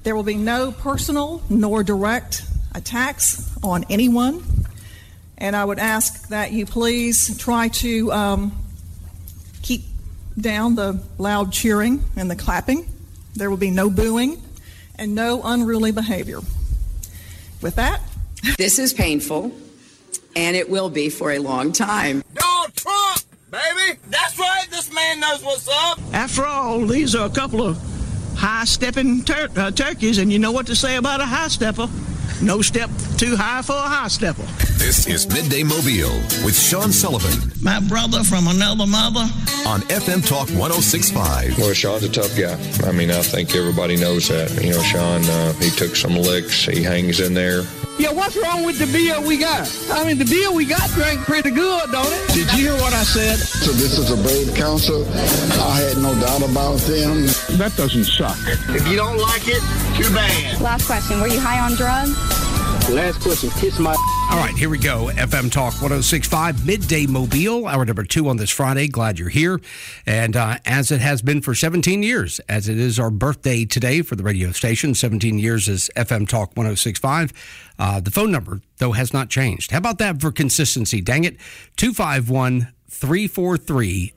There will be no personal nor direct attacks on anyone. And I would ask that you please try to keep down the loud cheering and the clapping. There will be no booing and no unruly behavior. With that, this is painful, and it will be for a long time. Donald Trump, baby! That's right, this man knows what's up! After all, these are a couple of high-stepping turkeys, and you know what to say about a high-stepper. No step too high for a high-stepper. This is Midday Mobile with Sean Sullivan. My brother from another mother. On FM Talk 106.5. Well, Sean's a tough guy. I mean, I think everybody knows that. You know, Sean, he took some licks. He hangs in there. Yeah, what's wrong with the beer we got? I mean, the beer we got drank pretty good, don't it? Did you hear what I said? So this is a brave council. I had no doubt about them. That doesn't suck. If you don't like it, too bad. Last question. Were you high on drugs? Last question. Kiss my... All right, here we go. FM Talk 106.5, Midday Mobile, hour number 2 on this Friday. Glad you're here. And as it has been for 17 years, as it is our birthday today for the radio station, 17 years is FM Talk 106.5. The phone number, though, has not changed. How about that for consistency? Dang it. 251-343-0106.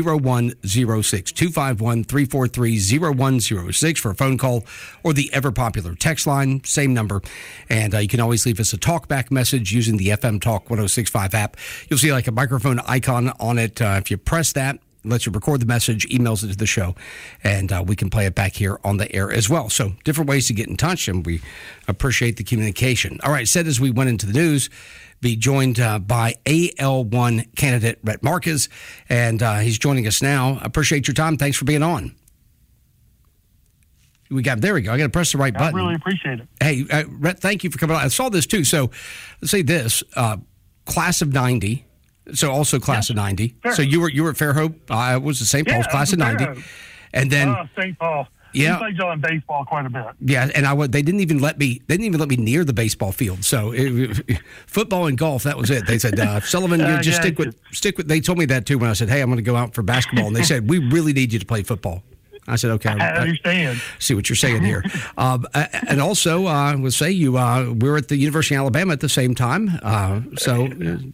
251-343-0106 for a phone call or the ever-popular text line, same number. And you can always leave us a talkback message using the FM Talk 106.5 app. You'll see like a microphone icon on it. If you press that, it lets you record the message, emails it to the show, and we can play it back here on the air as well. So different ways to get in touch, and we appreciate the communication. All right, said as we went into the news, be joined by AL1 candidate Rhett Marcus, and he's joining us now. Appreciate your time. Thanks for being on. There we go. I got to press the right button. I really appreciate it. Hey, Rhett, thank you for coming on. I saw this too. So let's say this, class of 90. So also class of 90. Fair. So you were at Fairhope. I was at St. Paul's, class of 90. And then St. Paul. Yeah, we played y'all in baseball quite a bit. Yeah, and they didn't even let me near the baseball field. So football and golf, that was it. They said, Sullivan, you just stick with. They told me that too when I said, hey, I'm going to go out for basketball, and they said, we really need you to play football. I said, okay. I understand. See what you're saying here. And also, I would say we were at the University of Alabama at the same time. So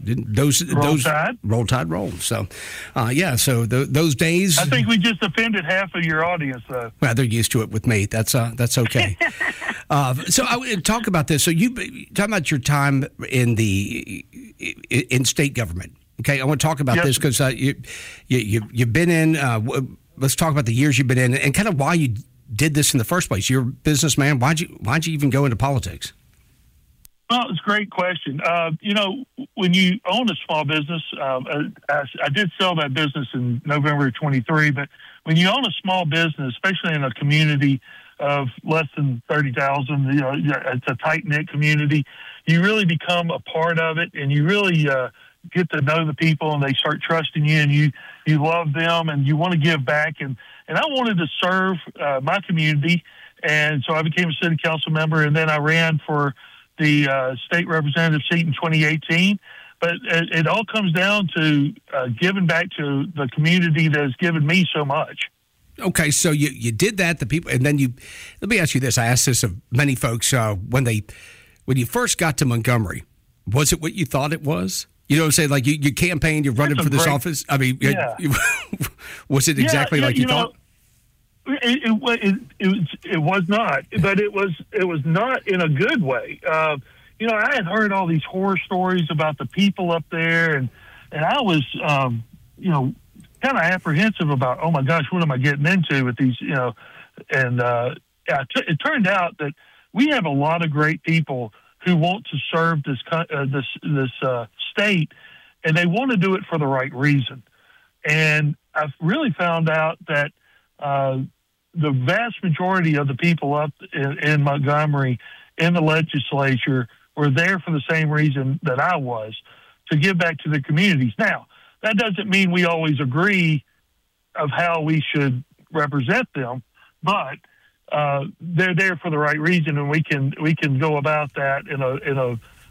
roll tide roll. So, so those days. I think we just offended half of your audience, though. Well, they're used to it with me. That's okay. So I would talk about this. So you talk about your time in state government. Okay, I want to talk about this because you've been in. Let's talk about the years you've been in and kind of why you did this in the first place. You're a businessman. Why'd you even go into politics? Well, it's a great question. When you own a small business, I did sell that business in November of 23, but when you own a small business, especially in a community of less than 30,000, it's a tight-knit community, you really become a part of it, and you really get to know the people, and they start trusting you, and you love them, and you want to give back. And I wanted to serve my community, and so I became a city council member, and then I ran for the state representative seat in 2018. But it all comes down to giving back to the community that has given me so much. Okay, so you did that, the people, and then let me ask you this. I asked this of many folks when you first got to Montgomery, was it what you thought it was? You know what I'm saying? Like you campaigned, you're running for this office. I mean, was it exactly like you thought? It was not, but it was not in a good way. I had heard all these horror stories about the people up there, and I was, kind of apprehensive about, oh my gosh, what am I getting into with these, And it turned out that we have a lot of great people who want to serve this state, and they want to do it for the right reason. And I've really found out that the vast majority of the people up in Montgomery in the legislature were there for the same reason that I was, to give back to the communities. Now, that doesn't mean we always agree of how we should represent them, but they're there for the right reason, and we can go about that in a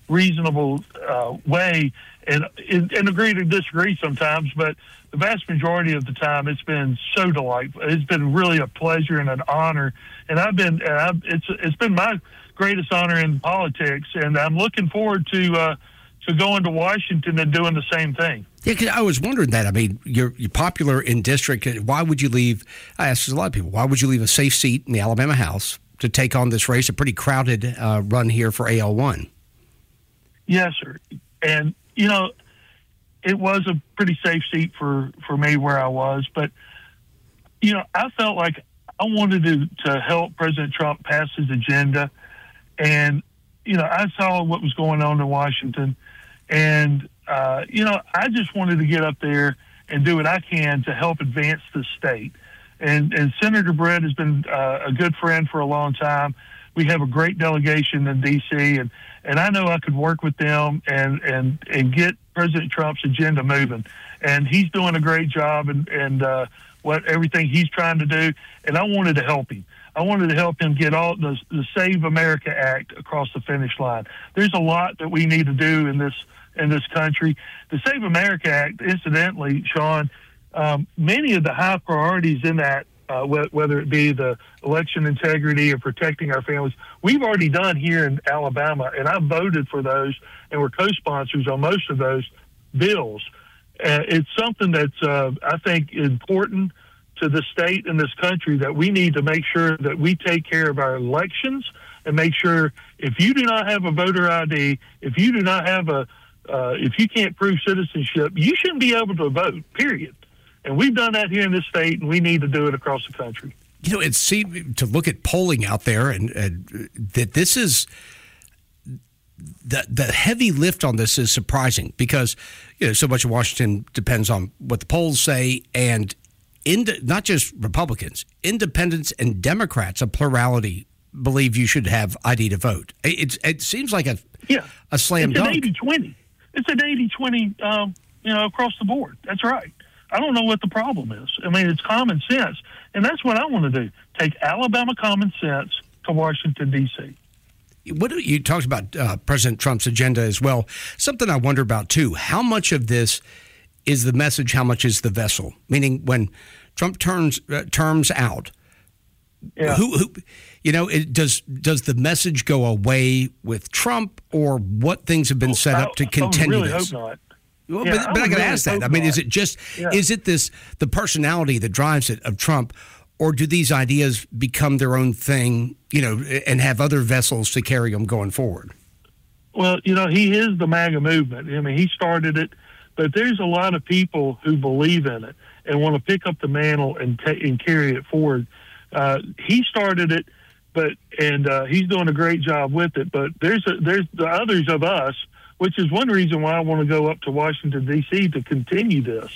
reasonable way, and agree to disagree sometimes, but the vast majority of the time it's been so delightful. It's been really a pleasure and an honor, and it's been my greatest honor in politics, and I'm looking forward to going to Washington and doing the same thing. Yeah, because I was wondering that. I mean, you're popular in district. Why would you leave? I asked a lot of people. Why would you leave a safe seat in the Alabama House to take on this race? A pretty crowded run here for AL1. Yes, sir. And it was a pretty safe seat for me where I was, but I felt like I wanted to help President Trump pass his agenda, and I saw what was going on in Washington. And, I just wanted to get up there and do what I can to help advance the state. And Senator Brett has been a good friend for a long time. We have a great delegation in D.C., and I know I could work with them and get President Trump's agenda moving. And he's doing a great job and everything he's trying to do, and I wanted to help him. I wanted to help him get all the Save America Act across the finish line. There's a lot that we need to do in this country. The Save America Act, incidentally, Sean, many of the high priorities in that, whether it be the election integrity or protecting our families, we've already done here in Alabama, and I voted for those, and we're co-sponsors on most of those bills. It's something that's, I think, important to the state and this country, that we need to make sure that we take care of our elections and make sure if you do not have a voter ID, if you do not have if you can't prove citizenship, you shouldn't be able to vote, period. And we've done that here in this state, and we need to do it across the country. It seemed to look at polling out there, and that this is the heavy lift on this is surprising, because so much of Washington depends on what the polls say, and not just Republicans, independents and Democrats, a plurality, believe you should have ID to vote. It seems like a slam dunk. It's an 80-20. It's an 80-20, across the board. That's right. I don't know what the problem is. I mean, it's common sense, and that's what I want to do. Take Alabama common sense to Washington, D.C. You talked about President Trump's agenda as well. Something I wonder about, too. How much of this is the message? How much is the vessel? Meaning, when Trump terms out, does the message go away with Trump, or what things have been set up to continue I really this? hope not. Well, but I got to ask that. I mean, is it just is it the personality that drives it of Trump, or do these ideas become their own thing, and have other vessels to carry them going forward? Well, he is the MAGA movement. I mean, he started it, but there's a lot of people who believe in it and want to pick up the mantle and carry it forward. He started it, and he's doing a great job with it. But there's the others of us, which is one reason why I want to go up to Washington, D.C. to continue this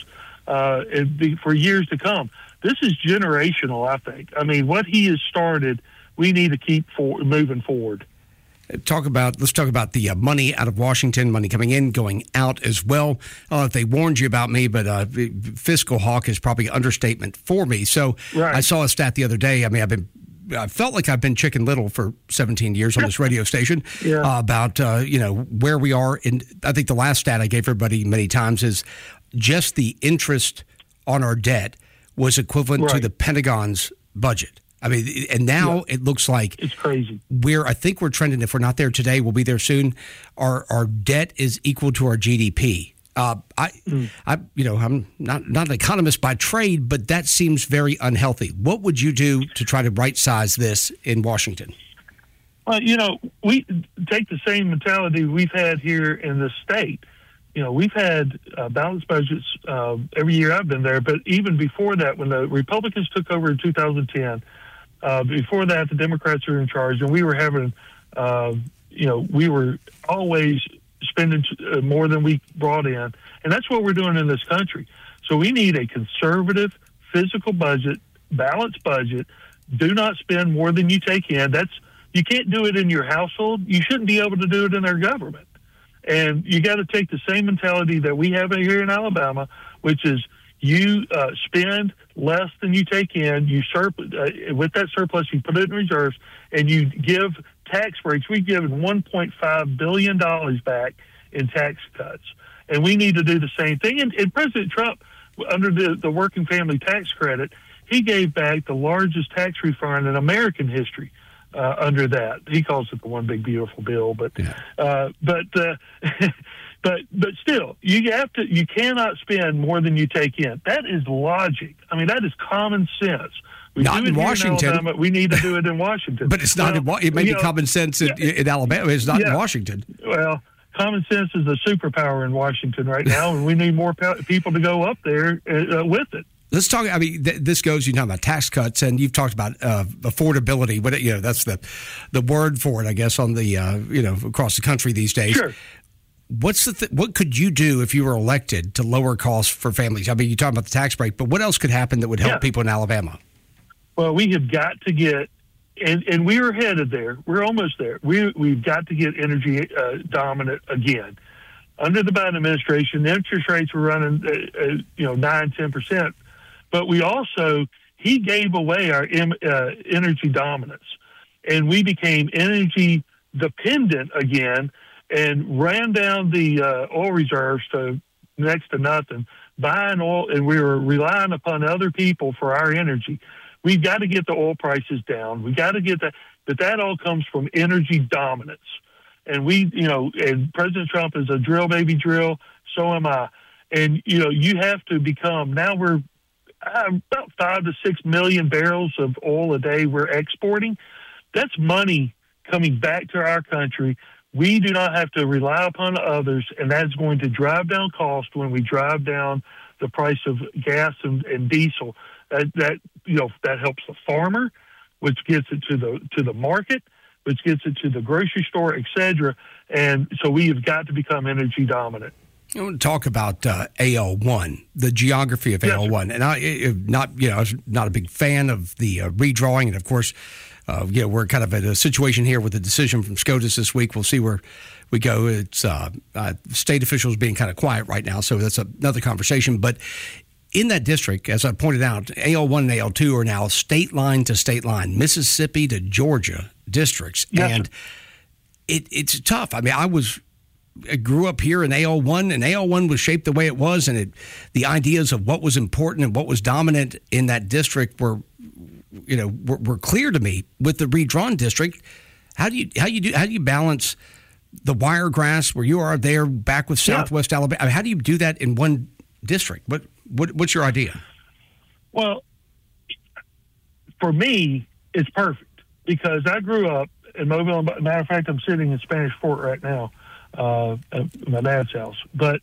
for years to come. This is generational, I think. I mean, what he has started, we need to keep moving forward. Let's talk about the money out of Washington, money coming in, going out as well. If they warned you about me, but fiscal hawk is probably an understatement for me. So right. I saw a stat the other day. I mean, I felt like I've been Chicken Little for 17 years on this radio station about where we are. And I think the last stat I gave everybody many times is just the interest on our debt was equivalent to the Pentagon's budget. I mean, and now it looks like it's crazy. I think we're trending. If we're not there today, we'll be there soon. Our debt is equal to our GDP. I'm not an economist by trade, but that seems very unhealthy. What would you do to try to right size this in Washington? Well, we take the same mentality we've had here in the state. We've had balanced budgets every year I've been there, but even before that, when the Republicans took over in 2010. Before that, the Democrats were in charge, and we were having, we were always spending more than we brought in. And that's what we're doing in this country. So we need a conservative, physical budget, balanced budget. Do not spend more than you take in. You can't do it in your household. You shouldn't be able to do it in our government. And you got to take the same mentality that we have here in Alabama, which is you spend less than you take in. You with that surplus, you put it in reserves, and you give tax breaks. We've given $1.5 billion back in tax cuts, and we need to do the same thing. And President Trump, under the working family tax credit, he gave back the largest tax refund in American history. Under that, he calls it the one big beautiful bill, but still, you cannot spend more than you take in. That is logic. I mean, that is common sense. We not do it in here Washington. In Alabama. We need to do it in Washington. But it's not. It may be common sense in Alabama. It's not in Washington. Well, common sense is a superpower in Washington right now, and we need more people to go up there with it. Let's talk. I mean, this goes. You talk about tax cuts, and you've talked about affordability. But that's the word for it, I guess, on the across the country these days. Sure. What could you do if you were elected to lower costs for families? I mean, you talk about the tax break, but what else could happen that would help people in Alabama? Well, we have got to get, and we are headed there. We're almost there. We've got to get energy dominant again. Under the Biden administration, the interest rates were running 9-10%. But he gave away our energy dominance, and we became energy dependent again and ran down the oil reserves to next to nothing, buying oil, and we were relying upon other people for our energy. We've got to get the oil prices down. We got to get that, but that all comes from energy dominance. And and President Trump is a drill, baby, drill. So am I. And, you have to become, now we're about 5 to 6 million barrels of oil a day we're exporting. That's money coming back to our country. We do not have to rely upon others, and that's going to drive down cost when we drive down the price of gas and diesel. That helps the farmer, which gets it to the market, which gets it to the grocery store, etc. And so we have got to become energy dominant. I want to talk about AL1, the geography of AL1, and I was not a big fan of the redrawing, and of course, we're kind of at a situation here with a decision from SCOTUS this week. We'll see where we go. It's state officials being kind of quiet right now, so that's another conversation. But in that district, as I pointed out, AL1 and AL2 are now state line to state line, Mississippi to Georgia districts, and it's tough. I mean, I grew up here in AL1, and AL1 was shaped the way it was, and the ideas of what was important and what was dominant in that district were clear to me. With the redrawn district, how do you balance the Wiregrass where you are there back with Southwest Alabama? I mean, how do you do that in one district? What's your idea? Well, for me, it's perfect because I grew up in Mobile. Matter of fact, I'm sitting in Spanish Fort right now. At my dad's house. But,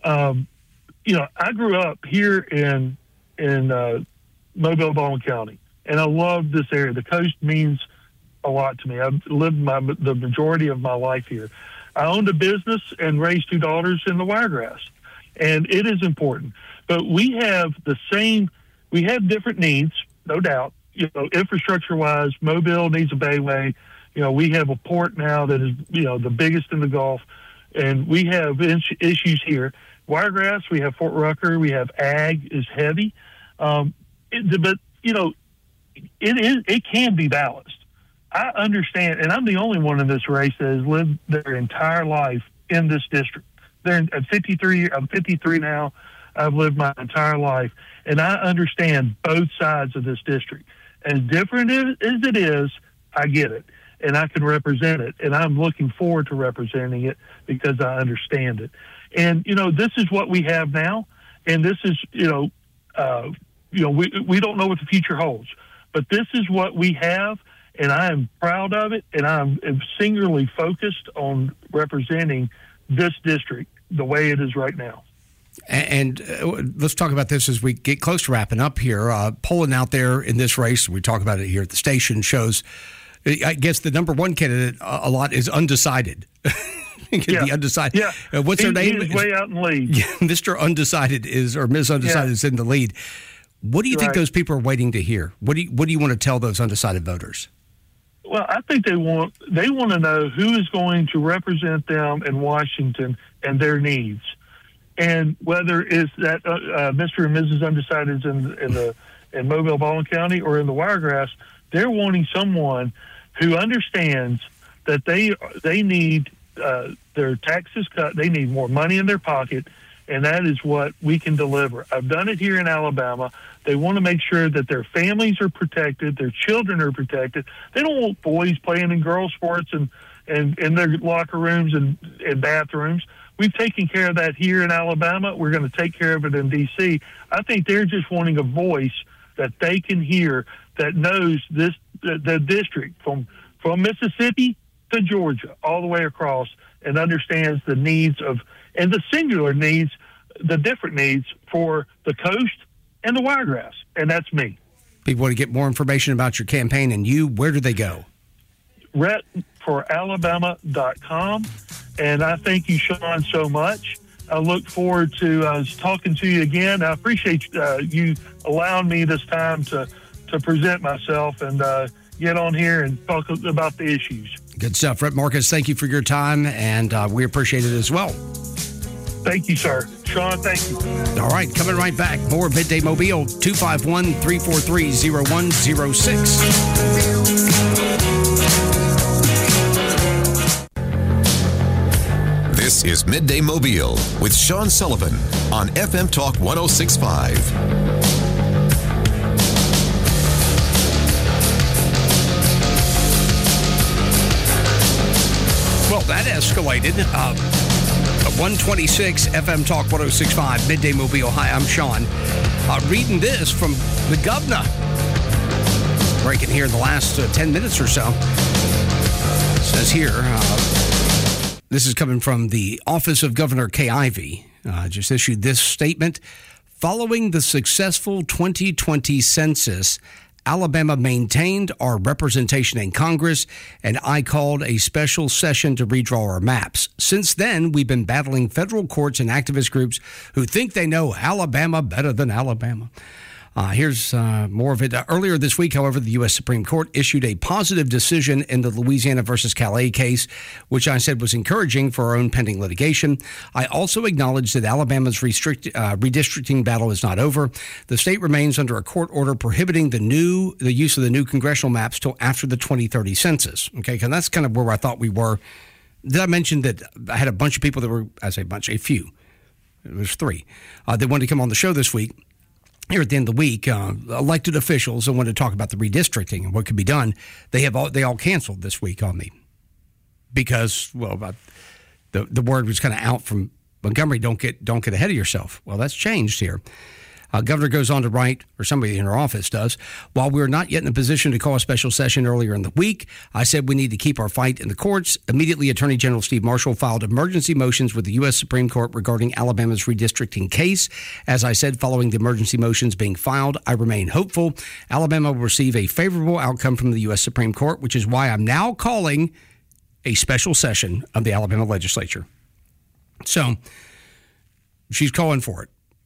I grew up here in Mobile, Baldwin County, and I love this area. The coast means a lot to me. I've lived the majority of my life here. I owned a business and raised 2 daughters in the Wiregrass, and it is important. But we have different needs, no doubt. Infrastructure-wise, Mobile needs a bayway. We have a port now that is, the biggest in the Gulf, and we have issues here. Wiregrass, we have Fort Rucker, we have ag is heavy, but it can be balanced. I understand, and I'm the only one in this race that has lived their entire life in this district. I'm 53 now. I've lived my entire life, and I understand both sides of this district. As different as it is, I get it. And I can represent it, and I'm looking forward to representing it because I understand it. And this is what we have now, and this is we don't know what the future holds, but this is what we have, and I am proud of it, and I'm singularly focused on representing this district the way it is right now. And let's talk about this as we get close to wrapping up here. Polling out there in this race, we talk about it here at the station, shows. I guess the number one candidate a lot is undecided. The undecided. Yeah. What's her name? He's way out in the lead. Mr. Undecided or Ms. Undecided is in the lead. What do you think those people are waiting to hear? What do you want to tell those undecided voters? Well, I think they want to know who is going to represent them in Washington and their needs. And whether it's that Mr. and Mrs. Undecided in Mobile, Baldwin County, or in the Wiregrass, they're wanting someone who understands that they need their taxes cut. They need more money in their pocket, and that is what we can deliver. I've done it here in Alabama. They want to make sure that their families are protected, their children are protected. They don't want boys playing in girls' sports and in their locker rooms and bathrooms. We've taken care of that here in Alabama. We're going to take care of it in D.C. I think they're just wanting a voice that they can hear that knows the district from Mississippi to Georgia, all the way across, and understands the needs and the singular needs, the different needs for the coast and the Wiregrass. And that's me. People want to get more information about your campaign and you, where do they go? RhetForAlabama.com. And I thank you, Sean, so much. I look forward to talking to you again. I appreciate you allowing me this time to present myself and get on here and talk about the issues. Good stuff. Rhett Marcus, thank you for your time, and we appreciate it as well. Thank you, sir. Sean, thank you. All right, coming right back. More Midday Mobile, 251-343-0106. This is Midday Mobile with Sean Sullivan on FM Talk 106.5. Well, that escalated. 126 FM Talk 106.5, Midday Mobile. Hi, I'm Sean. Reading this from the governor. Breaking here in the last 10 minutes or so. It says here, this is coming from the office of Governor Kay Ivey. Just issued this statement. Following the successful 2020 census, Alabama maintained our representation in Congress, and I called a special session to redraw our maps. Since then, we've been battling federal courts and activist groups who think they know Alabama better than Alabama. Here's more of it. Earlier this week, however, the U.S. Supreme Court issued a positive decision in the Louisiana versus Calais case, which I said was encouraging for our own pending litigation. I also acknowledge that Alabama's redistricting battle is not over. The state remains under a court order prohibiting the use of the new congressional maps till after the 2030 census. Okay, because that's kind of where I thought we were. Did I mention that I had a bunch of people that were, I say bunch, a few. It was 3 that wanted to come on the show this week. Here at the end of the week, elected officials that want to talk about the redistricting and what could be done. They all canceled this week on me because, well, the word was kind of out from Montgomery. Don't get ahead of yourself. Well, that's changed here. Governor goes on to write, or somebody in her office does, while we're not yet in a position to call a special session earlier in the week, I said we need to keep our fight in the courts. Immediately, Attorney General Steve Marshall filed emergency motions with the U.S. Supreme Court regarding Alabama's redistricting case. As I said, following the emergency motions being filed, I remain hopeful Alabama will receive a favorable outcome from the U.S. Supreme Court, which is why I'm now calling a special session of the Alabama legislature. So, she's calling for it.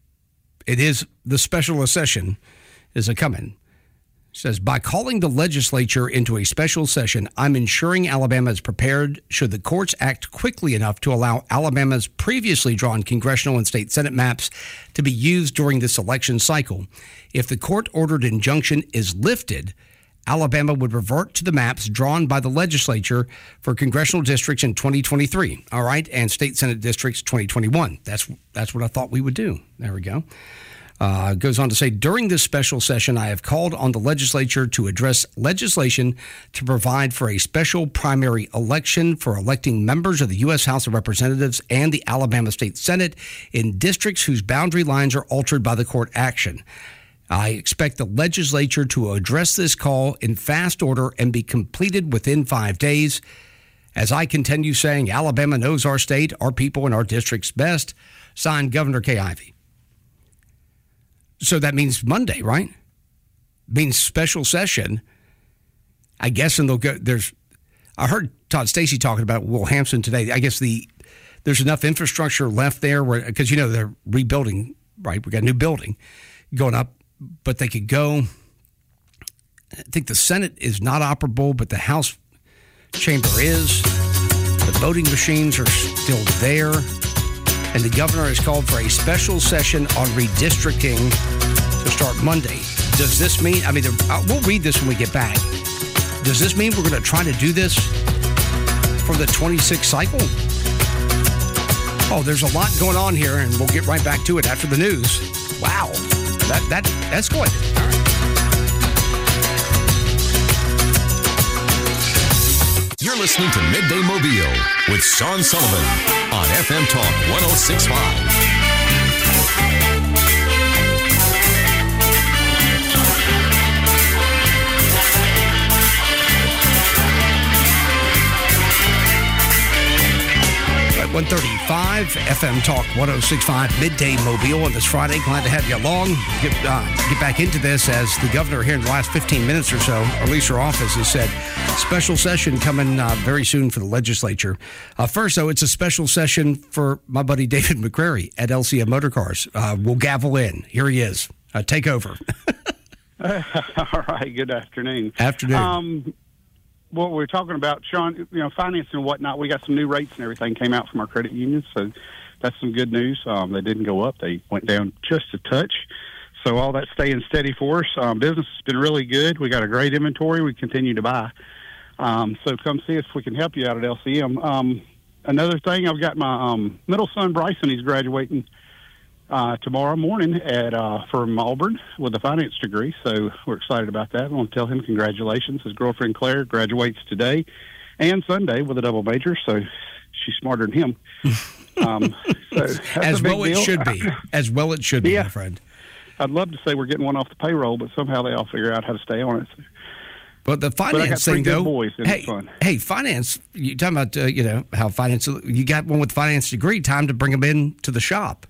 It is the special session is a coming. It says, by calling the legislature into a special session, I'm ensuring Alabama is prepared should the courts act quickly enough to allow Alabama's previously drawn congressional and state Senate maps to be used during this election cycle. If the court-ordered injunction is lifted, Alabama would revert to the maps drawn by the legislature for congressional districts in 2023, all right, and state Senate districts 2021. That's what I thought we would do. There we go. Goes on to say, during this special session, I have called on the legislature to address legislation to provide for a special primary election for electing members of the U.S. House of Representatives and the Alabama State Senate in districts whose boundary lines are altered by the court action. I expect the legislature to address this call in fast order and be completed within 5 days. As I continue saying, Alabama knows our state, our people, and our districts best. Signed, Governor Kay Ivey. So that means Monday, right? Means special session. I guess, and they'll go. I heard Todd Stacey talking about Will Hampson today. I guess there's enough infrastructure left there because they're rebuilding. Right, we got a new building going up. But they could go. I think the Senate is not operable, but the House chamber is. The voting machines are still there. and the governor has called for a special session on redistricting to start Monday. Does this mean, we'll read this when we get back. Does this mean we're going to try to do this for the 26th cycle? Oh, there's a lot going on here, and we'll get right back to it after the news. Wow, that's good. All right. You're listening to Midday Mobile with Sean Sullivan on FM Talk 106.5. At 1:35, FM Talk 106.5, Midday Mobile on this Friday. Glad to have you along. Get back into this as the governor here in the last 15 minutes or so, or at least her office has said, special session coming very soon for the legislature. First, though, it's a special session for my buddy David McCrary at LCM Motorcars. We'll gavel in. Here he is. Take over. All right. Good afternoon. Afternoon. What we're talking about, Sean, finance and whatnot, we got some new rates and everything came out from our credit unions, so that's some good news. They didn't go up. They went down just a touch. So all that's staying steady for us. Business has been really good. We got a great inventory. We continue to buy. So come see us if we can help you out at LCM. Another thing, I've got my middle son, Bryson. He's graduating tomorrow morning from Auburn with a finance degree, so we're excited about that. I want to tell him congratulations. His girlfriend Claire graduates today and Sunday with a double major, so she's smarter than him. So as well it should be. As well it should be, my friend. I'd love to say we're getting one off the payroll, but somehow they all figure out how to stay on it. But the finance thing, though, boys, hey, finance. You talking about how finance? You got one with finance degree. Time to bring them in to the shop.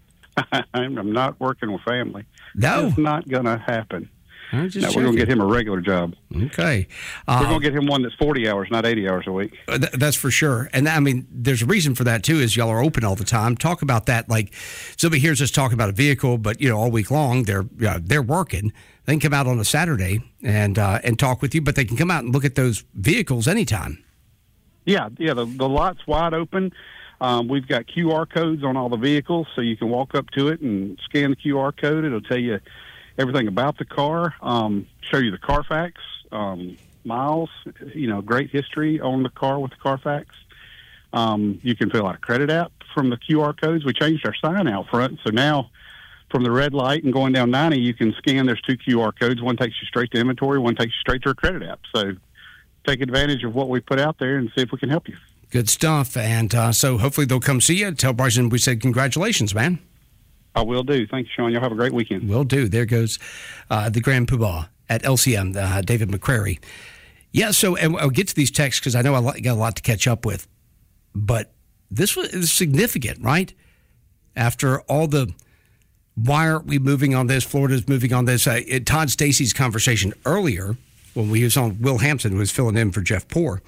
I'm not working with family. No. It's not going to happen. We're going to get him a regular job. Okay. We're going to get him one that's 40 hours, not 80 hours a week. That's for sure. And, there's a reason for that, too, is y'all are open all the time. Talk about that. Like, somebody hears us talking about a vehicle, but, all week long, they're working. They can come out on a Saturday and talk with you, but they can come out and look at those vehicles anytime. Yeah, the lot's wide open. We've got QR codes on all the vehicles, so you can walk up to it and scan the QR code. It'll tell you everything about the car, show you the Carfax, miles, great history on the car with the Carfax. You can fill out a credit app from the QR codes. We changed our sign out front, so now from the red light and going down 90, you can scan. There's two QR codes. One takes you straight to inventory, one takes you straight to a credit app. So take advantage of what we put out there and see if we can help you. Good stuff. And so hopefully they'll come see you. Tell Bryson we said congratulations, man. I will do. Thank you, Sean. Y'all have a great weekend. Will do. There goes the Grand Poobah at LCM, David McCrary. Yeah, so and I'll get to these texts because I know I got a lot to catch up with. But this was significant, right? After all the, why aren't we moving on this? Florida's moving on this. Todd Stacey's conversation earlier when we was on Will Hampton, who was filling in for Jeff Poore.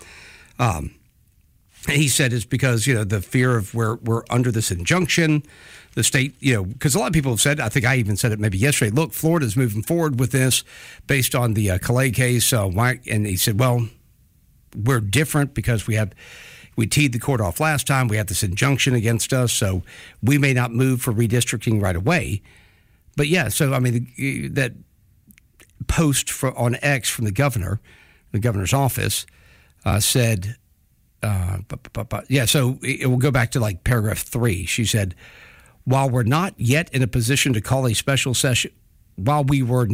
He said it's because, the fear of we're under this injunction, the state, because a lot of people have said, I think I even said it maybe yesterday, look, Florida's moving forward with this based on the Calais case. Why? And he said, well, we're different because we teed the court off last time. We had this injunction against us, so we may not move for redistricting right away. But yeah, so that post on X from the governor's office said, so it will go back to like paragraph 3. She said, while we were not yet in a position to call a special session earlier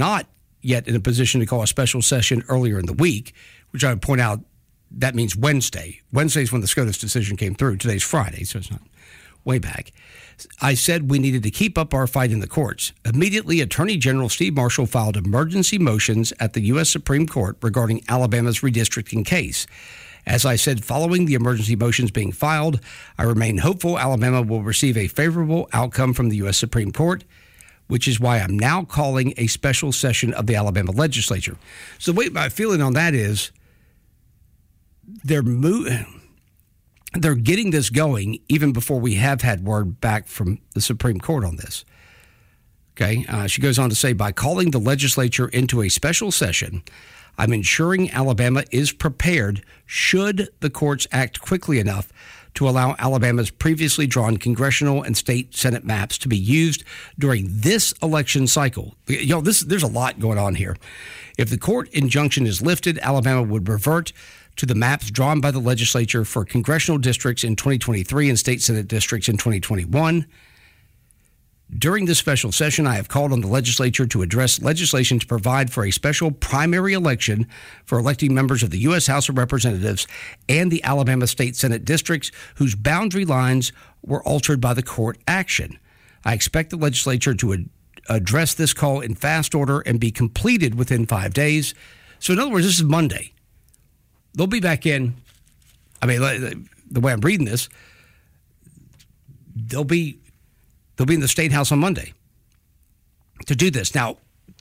in the week, which I would point out, that means Wednesday. Wednesday's when the SCOTUS decision came through. Today's Friday, so it's not way back. I said we needed to keep up our fight in the courts. Immediately, Attorney General Steve Marshall filed emergency motions at the U.S. Supreme Court regarding Alabama's redistricting case. As I said, following the emergency motions being filed, I remain hopeful Alabama will receive a favorable outcome from the U.S. Supreme Court, which is why I'm now calling a special session of the Alabama legislature. So my feeling on that is they're getting this going even before we have had word back from the Supreme Court on this. Okay, she goes on to say, by calling the legislature into a special session, I'm ensuring Alabama is prepared should the courts act quickly enough to allow Alabama's previously drawn congressional and state Senate maps to be used during this election cycle. There's a lot going on here. If the court injunction is lifted, Alabama would revert to the maps drawn by the legislature for congressional districts in 2023 and state Senate districts in 2021. During this special session, I have called on the legislature to address legislation to provide for a special primary election for electing members of the U.S. House of Representatives and the Alabama State Senate districts whose boundary lines were altered by the court action. I expect the legislature to address this call in fast order and be completed within 5 days. So in other words, this is Monday. They'll be back in. I mean, the way I'm reading this, they'll be in the State House on Monday to do this. Now,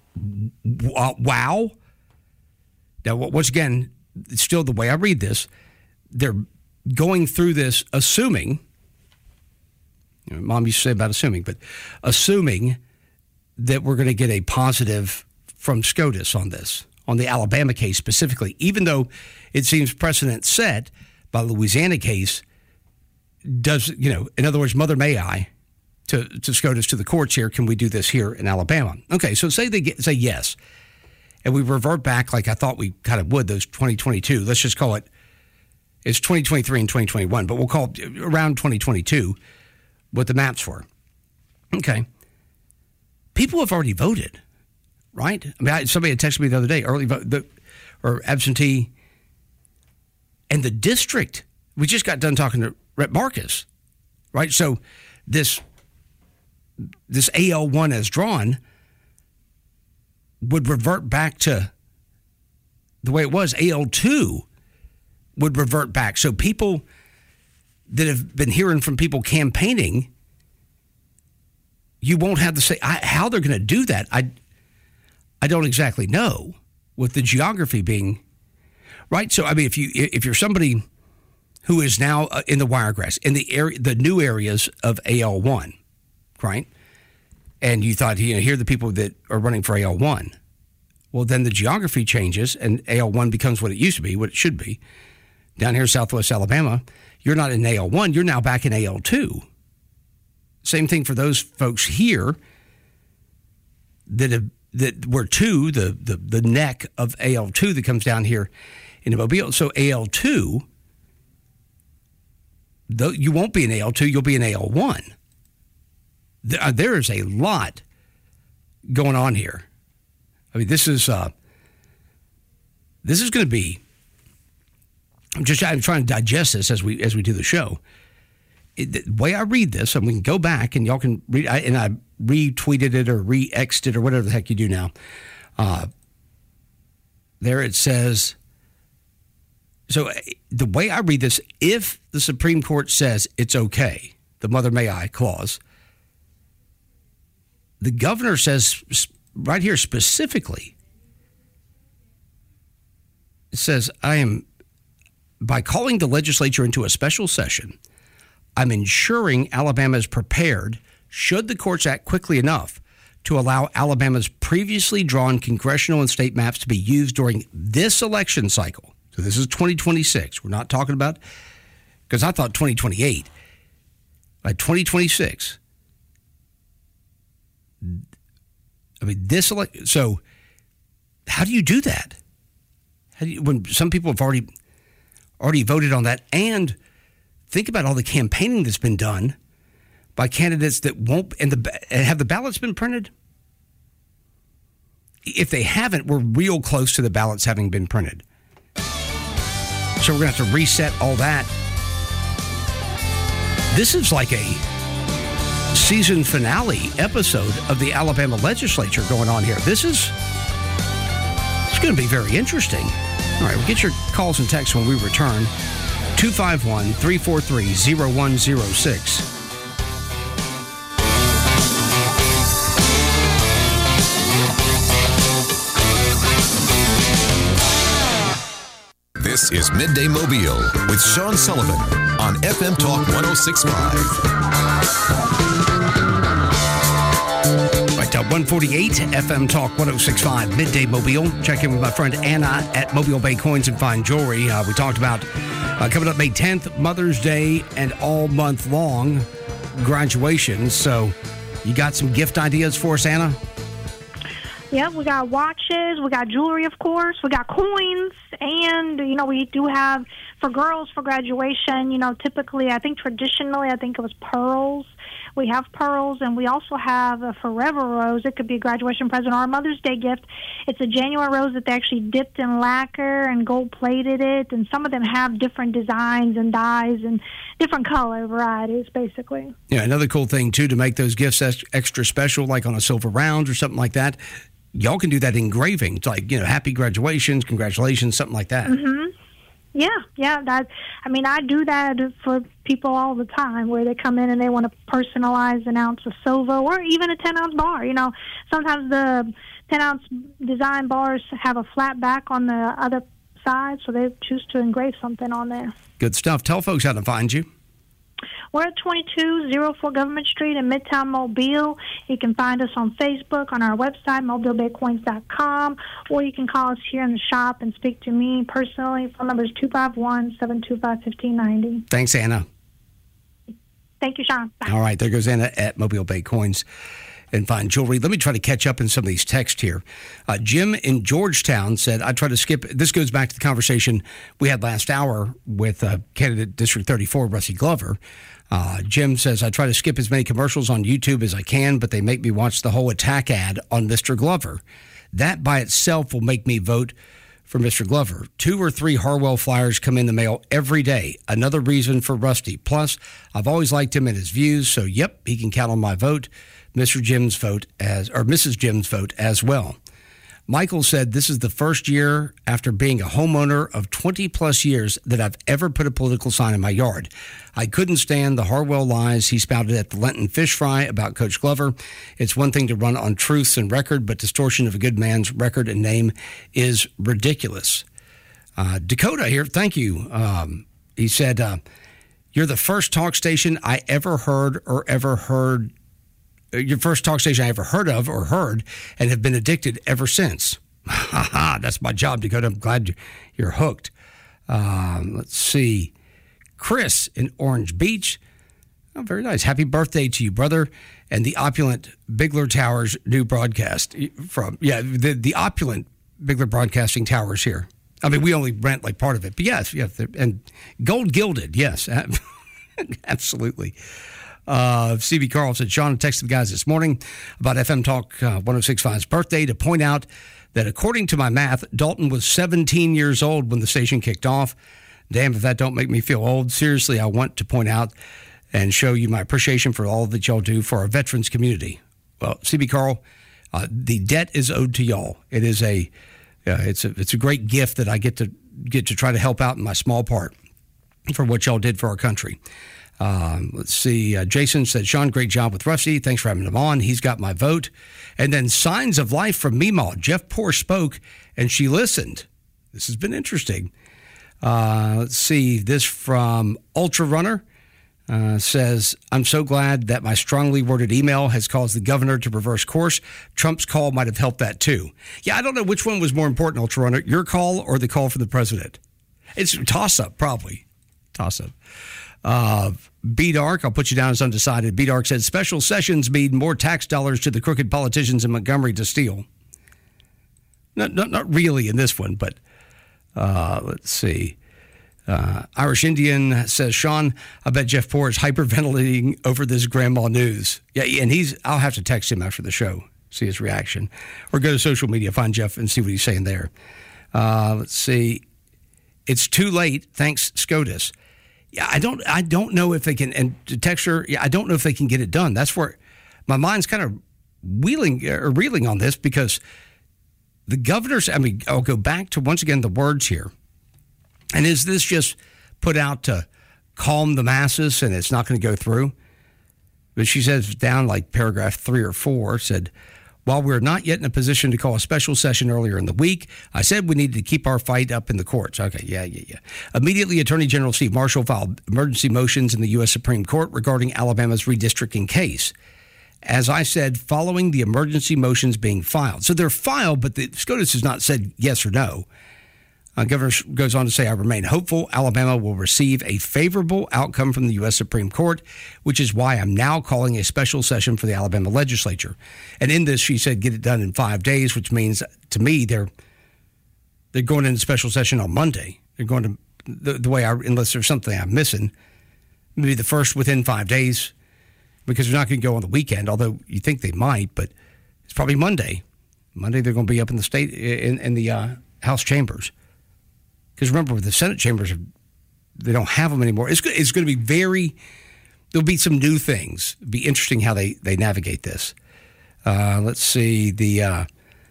wow. Now, once again, still the way I read this, they're going through this assuming, Mom used to say about assuming, but assuming that we're going to get a positive from SCOTUS on this, on the Alabama case specifically, even though it seems precedent set by the Louisiana case does, in other words, Mother May I, to SCOTUS, to the courts here, can we do this here in Alabama? Okay, so say they say yes, and we revert back like I thought we kind of would, those 2022. Let's just call it, it's 2023 and 2021, but we'll call it around 2022 what the maps were. Okay. People have already voted, right? I mean, somebody had texted me the other day, early vote, or absentee, and the district, we just got done talking to Rhett Marcus, right? So this AL1 as drawn would revert back to the way it was. AL2 would revert back. So people that have been hearing from people campaigning, you won't have to say how they're going to do that. I don't exactly know, with the geography being right. So I mean, if you're somebody who is now in the Wiregrass, in the new areas of AL1, right? And you thought, here are the people that are running for AL1. Well, then the geography changes and AL1 becomes what it used to be, what it should be. Down here in Southwest Alabama, you're not in AL1, you're now back in AL2. Same thing for those folks here that were two, the neck of AL2 that comes down here in Mobile. So AL2, though you won't be in AL2, you'll be in AL1. There is a lot going on here. I mean, this is going to be. I'm trying to digest this as we do the show. The way I read this, and we can go back and y'all can read. I retweeted it or re-X'd it or whatever the heck you do now. There it says. So the way I read this, if the Supreme Court says it's okay, the Mother May I clause, the governor says right here specifically, it says, by calling the legislature into a special session, I'm ensuring Alabama is prepared, should the courts act quickly enough, to allow Alabama's previously drawn congressional and state maps to be used during this election cycle. So this is 2026. We're not talking about, because I thought 2028. By 2026. I mean, so how do you do that? When some people have already voted on that, and think about all the campaigning that's been done by candidates that won't, and have the ballots been printed? If they haven't, we're real close to the ballots having been printed. So we're going to have to reset all that. This is like a season finale episode of the Alabama legislature going on here. It's going to be very interesting. All right, we'll get your calls and texts when we return. 251-343-0106. This is Midday Mobile with Sean Sullivan on FM Talk 106.5. 148 FM Talk 106.5 Midday Mobile. Check in with my friend Anna at Mobile Bay Coins and Fine Jewelry. We talked about coming up May 10th, Mother's Day, and all month long graduations. So you got some gift ideas for us, Anna? Yep, we got watches, we got jewelry, of course, we got coins, and, we do have, for girls, for graduation, typically, traditionally, it was pearls. We have pearls, and we also have a Forever Rose. It could be a graduation present or a Mother's Day gift. It's a genuine rose that they actually dipped in lacquer and gold-plated it, and some of them have different designs and dyes and different color varieties, basically. Yeah, another cool thing, too, to make those gifts extra special, like on a silver round or something like that, y'all can do that engraving. It's like, happy graduations, congratulations, something like that. Mm-hmm. Yeah. I do that for people all the time, where they come in and they want to personalize an ounce of silver or even a 10-ounce bar. Sometimes the 10-ounce design bars have a flat back on the other side, so they choose to engrave something on there. Good stuff. Tell folks how to find you. We're at 2204 Government Street in Midtown Mobile. You can find us on Facebook, on our website, mobilebaycoins.com, or you can call us here in the shop and speak to me personally. Phone number is 251-725-1590. Thanks, Anna. Thank you, Sean. Bye. All right, there goes Anna at Mobile Bay Coins and Fine Jewelry. Let me try to catch up in some of these texts here. Jim in Georgetown said, I try to skip. This goes back to the conversation we had last hour with candidate District 34, Rusty Glover. Jim says, I try to skip as many commercials on YouTube as I can, but they make me watch the whole attack ad on Mr. Glover. That by itself will make me vote for Mr. Glover. 2 or 3 Harwell flyers come in the mail every day. Another reason for Rusty. Plus, I've always liked him and his views, so yep, he can count on my vote. Mrs. Jim's vote as well. Michael said, this is the first year after being a homeowner of 20 plus years that I've ever put a political sign in my yard. I couldn't stand the Harwell lies he spouted at the Lenten fish fry about Coach Glover. It's one thing to run on truths and record, but distortion of a good man's record and name is ridiculous. Dakota here, thank you. He said, you're the first talk station I ever heard your first talk station I ever heard of or heard and have been addicted ever since. That's my job, Dakota. I'm glad you're hooked. Let's see. Chris in Orange Beach. Oh, very nice. Happy birthday to you, brother. And the opulent Bigler Towers new broadcast the opulent Bigler Broadcasting Towers here. I mean, we only rent like part of it, but yes, and gold gilded. Yes, absolutely. CB Carl said, Sean texted the guys this morning about FM Talk 106.5's birthday to point out that according to my math, Dalton was 17 years old when the station kicked off. Damn, if that don't make me feel old. Seriously, I want to point out and show you my appreciation for all that y'all do for our veterans community. Well, CB Carl, the debt is owed to y'all. It is it's a great gift that I get to try to help out in my small part for what y'all did for our country. Let's see. Jason said, Sean, great job with Rusty. Thanks for having him on. He's got my vote. And then Signs of Life from Meemaw. Jeff Poor spoke, and she listened. This has been interesting. Let's see. This from Ultra Runner says, I'm so glad that my strongly worded email has caused the governor to reverse course. Trump's call might have helped that, too. Yeah, I don't know which one was more important, Ultra Runner, your call or the call for the president. It's a toss-up, probably. Toss-up. B-Dark, I'll put you down as undecided. B-Dark said, special sessions mean more tax dollars to the crooked politicians in Montgomery to steal. Not really in this one, but let's see. Irish Indian says, Sean, I bet Jeff Poor is hyperventilating over this grandma news. Yeah, and I'll have to text him after the show, see his reaction. Or go to social media, find Jeff, and see what he's saying there. Let's see. It's too late. Thanks, SCOTUS. Yeah, I don't know if they can, and the texture, I don't know if they can get it done. That's where my mind's kind of reeling on this, because the governor's, I'll go back to, once again, the words here. And is this just put out to calm the masses and it's not going to go through? But she says down like paragraph 3 or 4, said, while we're not yet in a position to call a special session earlier in the week, I said we needed to keep our fight up in the courts. Okay, yeah. Immediately, Attorney General Steve Marshall filed emergency motions in the U.S. Supreme Court regarding Alabama's redistricting case. as I said, following the emergency motions being filed. So they're filed, but the SCOTUS has not said yes or no. Governor goes on to say, I remain hopeful Alabama will receive a favorable outcome from the U.S. Supreme Court, which is why I'm now calling a special session for the Alabama legislature. And in this, she said, get it done in 5 days, which means, to me, they're going into special session on Monday. They're going to, the way unless there's something I'm missing, maybe the first within 5 days, because they're not going to go on the weekend, although you think they might, but it's probably Monday. Monday, they're going to be up in the state, in the House chambers. Because remember, the Senate chambers, they don't have them anymore. It's going to be there'll be some new things. It'll be interesting how they navigate this. Let's see, the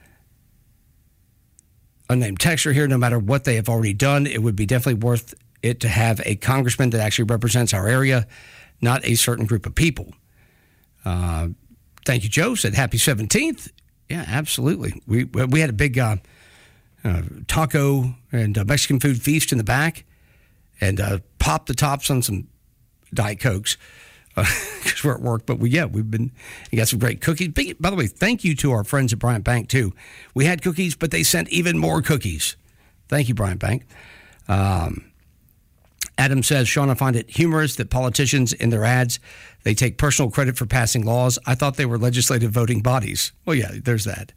unnamed texter here, no matter what they have already done, it would be definitely worth it to have a congressman that actually represents our area, not a certain group of people. Thank you, Joe. Said happy 17th. Yeah, absolutely. We had a big taco and Mexican food feast in the back, and popped the tops on some Diet Cokes because we're at work. But we got some great cookies. By the way, thank you to our friends at Bryant Bank too. We had cookies, but they sent even more cookies. Thank you, Bryant Bank. Adam says, Sean, I find it humorous that politicians in their ads, they take personal credit for passing laws. I thought they were legislative voting bodies. Well, yeah, there's that.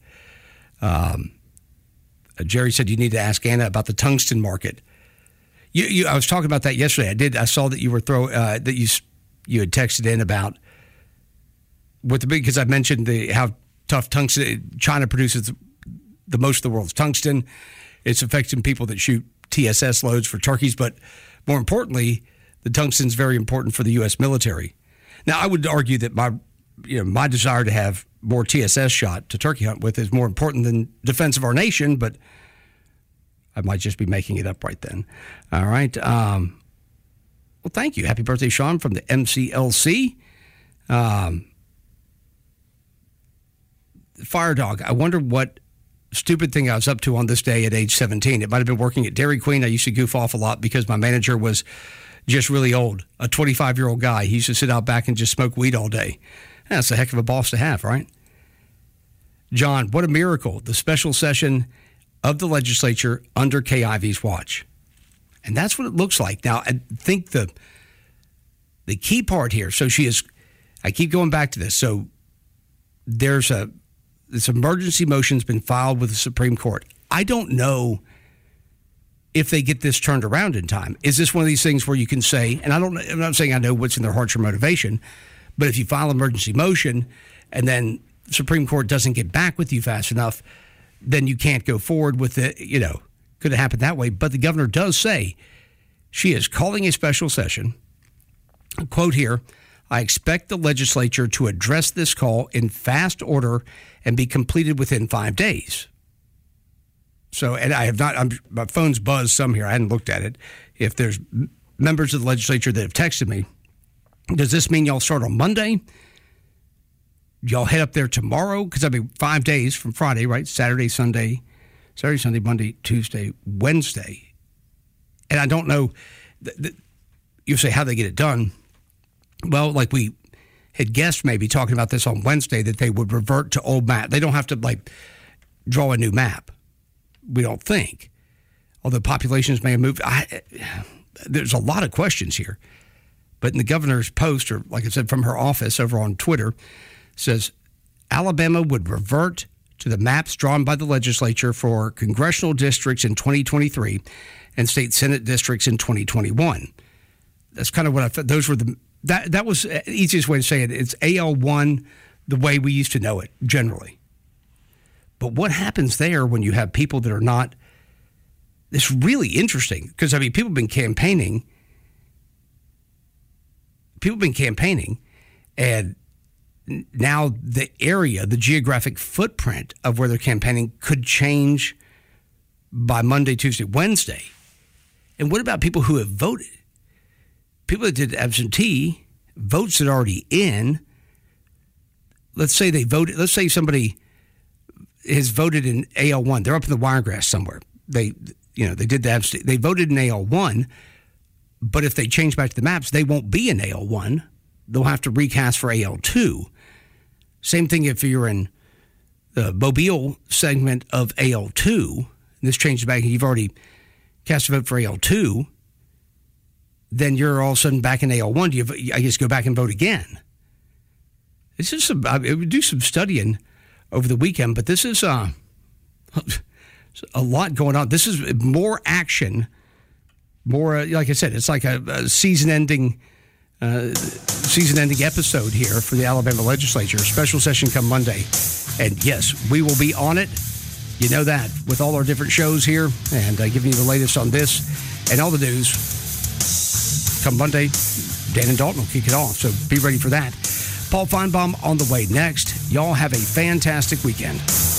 Jerry said you need to ask Anna about the tungsten market. I was talking about that yesterday. I saw that you were that you had texted in about with the big, because I mentioned how tough tungsten. China produces the most of the world's tungsten. It's affecting people that shoot TSS loads for turkeys, but more importantly, the tungsten is very important for the U.S. military. Now, I would argue that my desire to have more TSS shot to turkey hunt with is more important than defense of our nation, but I might just be making it up right then. All right. Well, thank you. Happy birthday, Sean, from the MCLC. Fire Dog, I wonder what stupid thing I was up to on this day at age 17. It might have been working at Dairy Queen. I used to goof off a lot because my manager was just really old, a 25-year-old guy. He used to sit out back and just smoke weed all day. That's a heck of a boss to have, right? John, what a miracle. The special session of the legislature under Kay Ivey's watch. And that's what it looks like. Now, I think the key part here, so I keep going back to this. So this emergency motion's been filed with the Supreme Court. I don't know if they get this turned around in time. Is this one of these things where you can say, and I'm not saying I know what's in their hearts or motivation, but if you file an emergency motion and then the Supreme Court doesn't get back with you fast enough, then you can't go forward with it. Could have happened that way. But the governor does say she is calling a special session. A quote here, I expect the legislature to address this call in fast order and be completed within 5 days. So, and I have not, my phone's buzzed some here. I hadn't looked at it. If there's members of the legislature that have texted me, does this mean y'all start on Monday? Y'all head up there tomorrow? Because 5 days from Friday, right? Saturday, Sunday, Monday, Tuesday, Wednesday. And I don't know, you say how they get it done. Well, like we had guessed maybe talking about this on Wednesday, that they would revert to old map. They don't have to draw a new map. We don't think. Although populations may have moved. There's a lot of questions here. But in the governor's post, or like I said, from her office over on Twitter, says Alabama would revert to the maps drawn by the legislature for congressional districts in 2023 and state Senate districts in 2021. That's kind of what I thought. Those were that was the easiest way to say it. It's AL1 the way we used to know it generally. But what happens there when you have people that are not? It's really interesting because people have been campaigning. And now the area, the geographic footprint of where they're campaigning could change by Monday, Tuesday, Wednesday. And what about people who have voted? People that did absentee, votes that are already in. Let's say they voted. Let's say somebody has voted in AL1. They're up in the Wiregrass somewhere. They did the absentee. They voted in AL1, but if they change back to the maps, they won't be in AL1. They'll have to recast for AL2. Same thing if you're in the Mobile segment of AL2. And this changes back, and you've already cast a vote for AL2. Then you're all of a sudden back in AL1. I guess go back and vote again. This is I would do some studying over the weekend, but this is a lot going on. This is more action, more like I said, it's like a season-ending episode here for the Alabama legislature. Special session come Monday, and yes, we will be on it. You know that with all our different shows here and giving you the latest on this and all the news. Come Monday, Dan and Dalton will kick it off, so be ready for that. Paul Feinbaum on the way next. Y'all have a fantastic weekend.